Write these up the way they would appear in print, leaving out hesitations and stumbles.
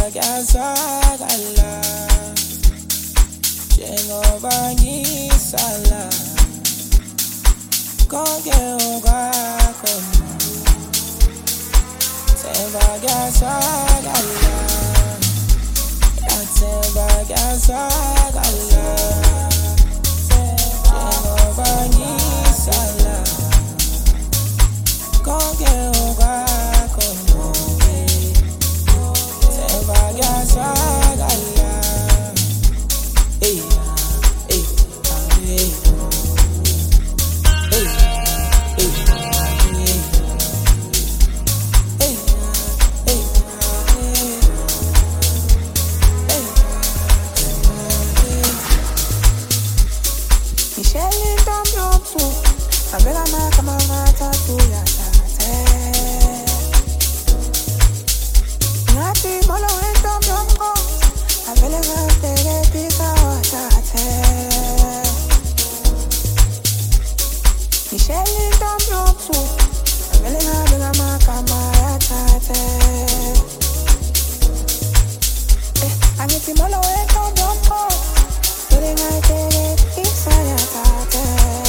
Ngiyazakala njengoba ngisala konke okwakhona Themba ngiyazakala Yathemba ngiyazakala njengoba ngisala konke okwakhona Themba ngiyazakala Avela kama matatu ya tate Ngati molo wento mjongo Avele ngatere pika wa tate Michelle Domjotu Avele ngabela makama ya tate Angiti molo wento mjongo Avele ngatere pika ya tate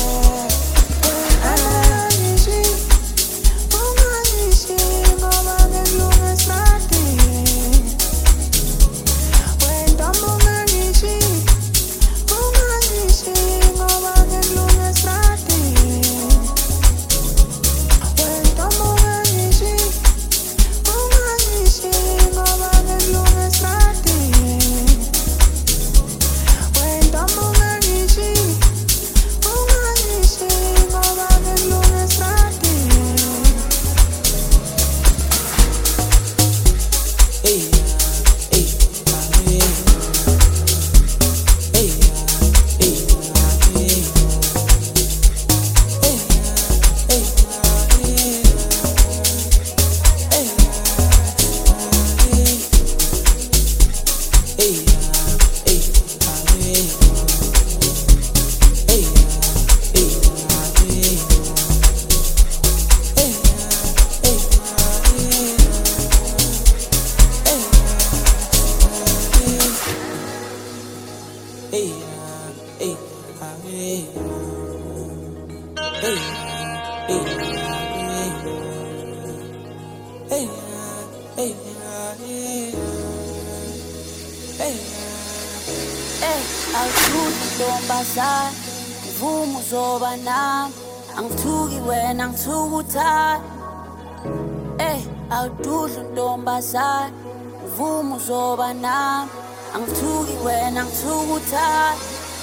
Vumu zoba nam Angithuki wena ngithukuthanda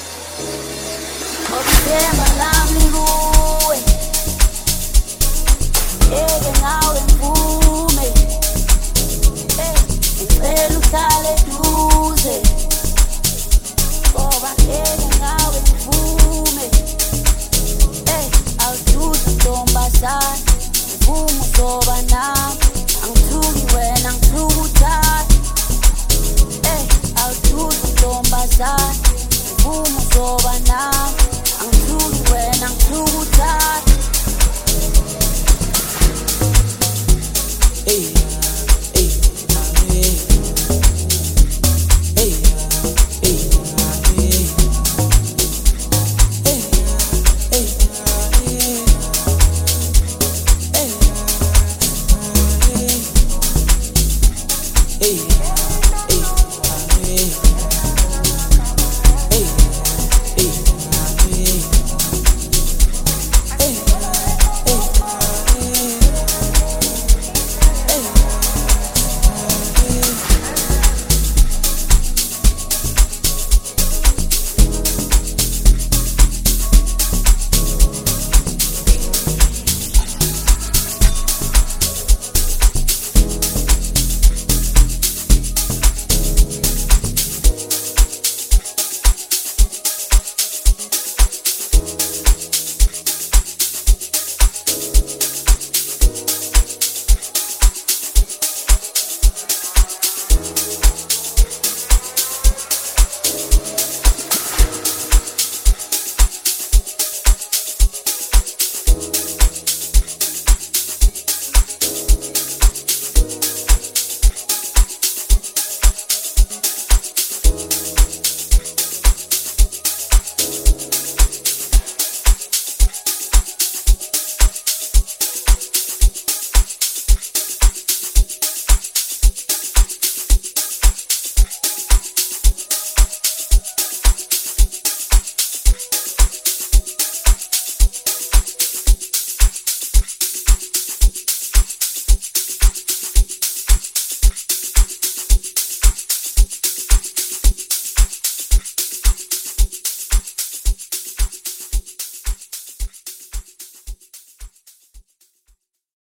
Okuthemba lami kuwe Eke ngawe mvume Ngicela uhlale eduze Ngoba eke ngawe mvume Awuduze ntombazane Vumu zoba nam Angithuki wena ngithukuthanda Awuduze ntombazane Vumu zoba